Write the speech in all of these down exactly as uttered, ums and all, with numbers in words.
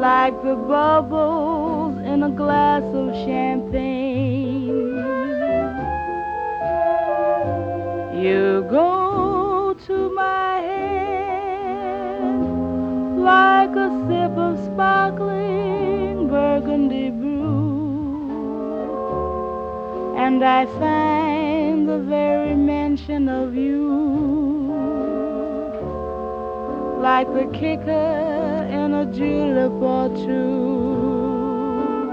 like the bubbles in a glass of champagne. You go to my head like a sip of sparkling burgundy brew, and I find the very mention of you like the kicker in a julep or two.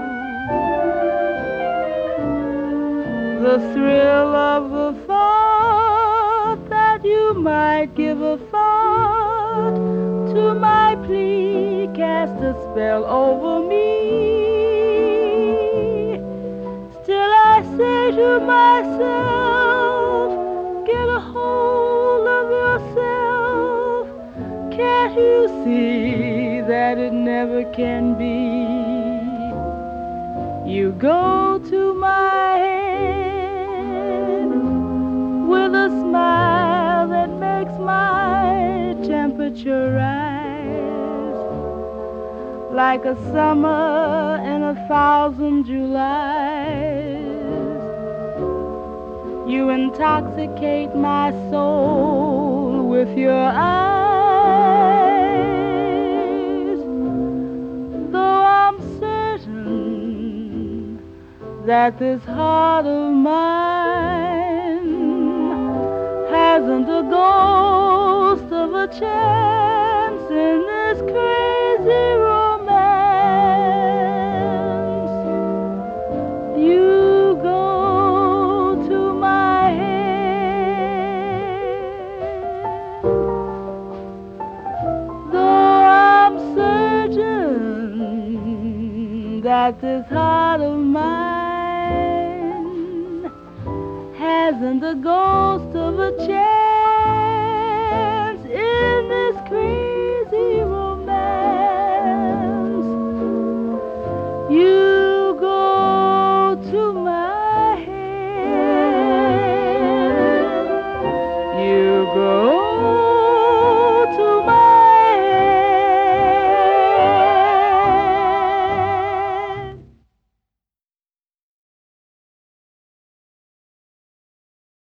The thrill of the thought that you might give a thought to my plea cast a spell over me. Still I say to myself, get a hold of yourself. Can't you see that it never can be? You go to my head with a smile that makes my temperature rise like a summer in a thousand Julys. You intoxicate my soul with your eyes, though I'm certain that this heart of mine hasn't a ghost of a chance in this crazy romance. You go to my head, though I'm certain that this heart of mine hasn't the ghost of a chance